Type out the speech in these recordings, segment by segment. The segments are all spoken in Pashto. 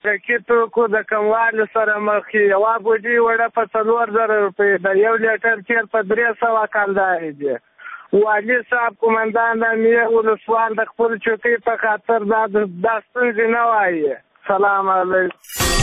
کې توکو د کموالي سره مخ یې. یوه بوجۍ وړه په 4000 روپۍ ده، 1 لیټر تېل په 300 کلدارې دي. والي صاحب قومندان د امیر ولسوال د خپل چوکۍ په خاطر دا ستونزې نه وایي. سلام علیکم.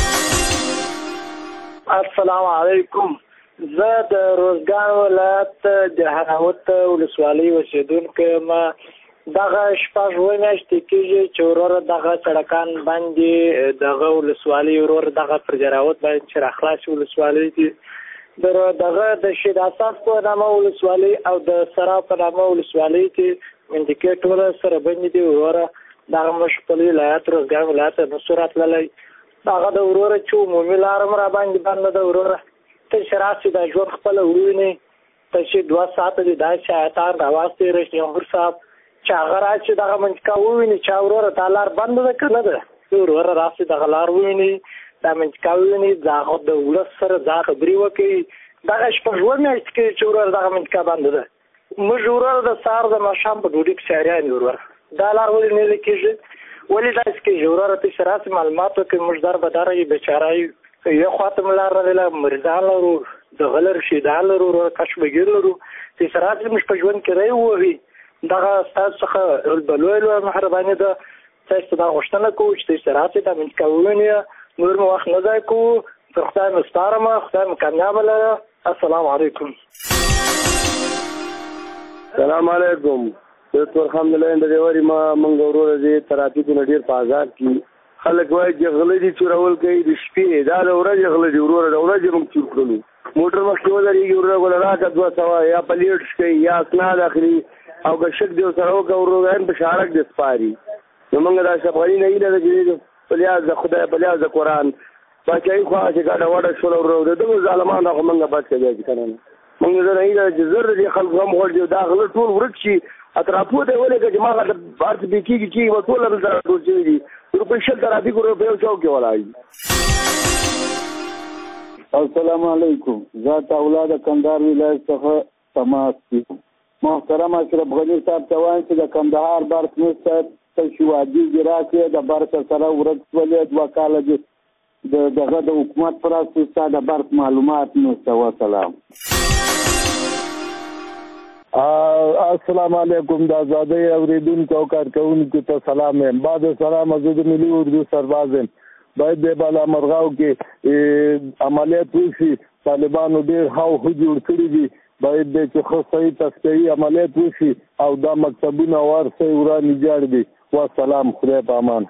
السلام علیکم. زه د روزګان ولایت د هراوت ولسوالۍ اوسېدونکی یم. دغه 6 میاشتې کېږي چې وروره دغه سړکان باندې دغه ولسوالۍ وروره دغه پر هراوت باندې چې راخلاصې ولسوالۍ دي، دغه د شید اساس په نامه ولسوالۍ او د سرا په نامه ولسوالۍ کې منډکې ټوله سره بندې دي. وروره دغه موږ خپل ولایت روزګان ولایت ته نسو راتللی. هغه د وروره چې عمومي لاره م راباندې بنده ده. وروره ته چې راسې دا ژوند خپله ووینې، ته چې 2 ساعته دي دا شیطان راواستې رئیس جمهور صاحب چې هغه راشي دغه منځکا وویني چې وروره دا لار بنده ده که نه ده. وروره راسې دغه لار وویني، دا منځکا وویني، د هغه د ولس سره دا خبرې وکړي. دغه 6 میاشتې کې چې وروره دغه منځکا بنده ده. موږ وروره د سهار د ماښام په ډوډۍ کې سیاریان یو. وروره دا لار ولې نه کېږي؟ ولې داسې کېږي؟ وروره ته چې راسې معلومات وکړي. موږ در بداره یو بیچاره یو، یو خواته مو لار نه ده، مریضان لرو، دغه لرو، شهیدان لرو، وروره کشمګیر لرو. چې چې راسې موږ په ژوند کې ری ووهي. دغه ستاسو څخه لویه مهرباني ده. تاسو دا غوښتنه کوو چې تاسو راسئ دا منځکا ووینئ. نور مو وخت نه ضایع کوو. تر خدای مو سپارم. خدای مو کامیابه لره. السلام علیکم. سلام علیکم. الحمدلله د دیواري موږ وروره دې ترافیکو نه ډېر په آزاد کړي. خلک وایي چې غله دي چورول کوي د شپې، دا د ورځې غله دي. وروره د ورځې موږ چور کړلو. موټر مخکې ودرېږي وروره ګوله راکړه 200 یا په لیټ کوي یا اسناد اخلي او که شک دی ورسره وکړه وروره په شارک دې سپاري. نو موږ دا افغاني نه هیله ده چې په لیاز د خدای په لیاز د قرآن باچایي خوا چې ګاډه واډه شوله وروره د دغو ظالمانو خو موږ بد کوي چې که نه موږ زه نه هیله ده چې زر د دې خلکو هم غوړ دي دا غله ټول ورک شي. اطرافو ته ولېږه چې ما هغه هر څه بې کېږي به ټول هم سره ټول شوي دي. روپۍ 100 ترافیک وروره په یو چوک کې ولاړ دي. السلام علیکم. زه د اولاد کندهار ولایت څخه تماس یم. محترم اشرف غني صاحب ته وایم چې د کندهار برق مستر تشوادي راکې د برق سره ورک شولې 2 کاله دي دغه د حکومت پر اساس د برق معلومات نشته. وسلام. السلام علیکم. د آزادۍ اوریدونکو او کارکوونکو ته سلام یم. بعد سلام زه د ملي اردو سرباز یم. باید د بالا مرغاو کې عملیات وشي. طالبانو ډېر هاو جوړ کړي دي. باید د چې خو صحیح تسکري عملیات وشي او دا مکتبونه ورسې ورانې جوړ دي. والسلام. خدای په امان.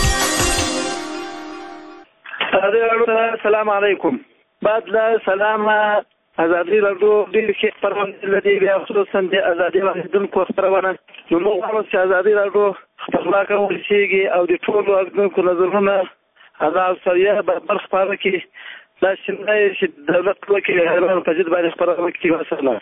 السلام علیکم. بعد لا سلام ازادي راډیو ډېر ښه خپرونه لري بیا خصوصا د ازادي واحدونکو خپرونه. نو موږ غواړو چې ازادي راډیو خپرونه ورسیږي او د ټولو واحدونکو نظرونه ازاد سریه برخه پاره کې دا چې دولت وکړي هرمان په جد باندې خپرونه کوي. وسلام.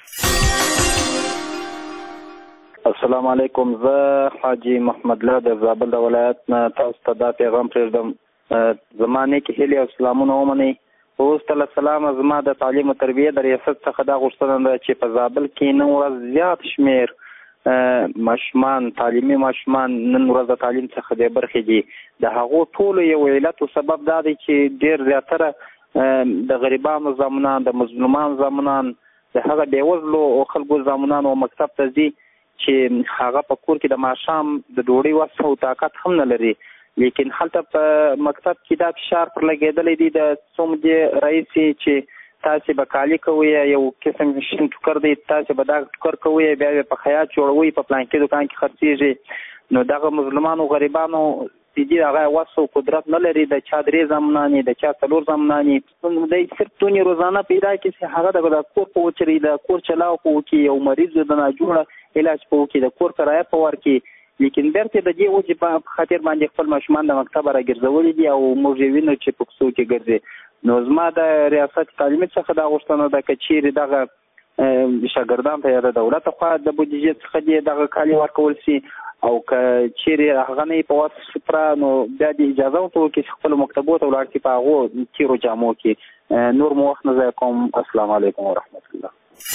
السلام علیکم. زه حاجی محمد الله د زابل ولایت نه تاسو ته دا پیغام پرېږدم. زمانه کې هیله او سلامونه ومنئ. اوس تعالی سلام. زما د تعلیم او تربیه د ریاست څخه دا غوښتنه ده چې په زابل کې نن ورځ زیات شمیر ماشومان تعلیمي ماشومان نن ورځ د تعلیم څخه د برخې دي. د هغو ټولو یو علت او سبب دا دی چې ډېر زیاتره د غریبانو زامنان، د مظلومانو زامنان، د هغه بېوزلو خلکو زامنان او مکتب ته ځي چې هغه په کور کې د ماښام د ډوډۍ وس او طاقت هم نه لري. لیکن هلته په مکتب کې دا فشار پر لګېدلی دی د څومره رئیسي چې تاسې به کالي کوئ، یو قسم شین ټوکر دی، تاسې به دا ټوکر کوئ، بیا یې په خیاط جوړوئ، په پلانکي دکان کې خرڅېږي. نو دغه مظلومانو غریبانو دي هغه وس او قدرت نه لري. د چا 3 زامنان دي، د چا 4 زامنان دي. دوی صرف دونې روزانه پیدا کړي چې هغه د کور په وچري د کور چلاو په وکړي، یو مریض د ناجوړه علاج په وکړي، د کور کرایه په ورکړي. لیکن بیرته د دې وجې په خاطر باندې خپل ماشومان د مکتب راګرځولي دي او موږ یې وینو چې په کوڅو کې ګرځي. نو زما د ریاست تعلیمي څخه دا غوښتنه ده که چیرې دغه شاګردان ته یا د دولت خوا د بودیجې څخه دې دغه کالي ورکول شي او که چیرې هغه نه په وس سپره نو بیا د اجازه ورته وکړي چې خپلو مکتبو ته ولاړ شي په هغو تیرو جامو کې. نور مو وخت نه ضایع کوم. السلام علیکم ورحمت الله.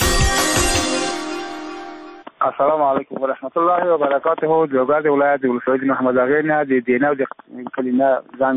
السلام علیکم ورحمت الله وبرکاته. جوګا د ولایت ولسوالۍ محمد اغه نه د دینه د کلینه ځان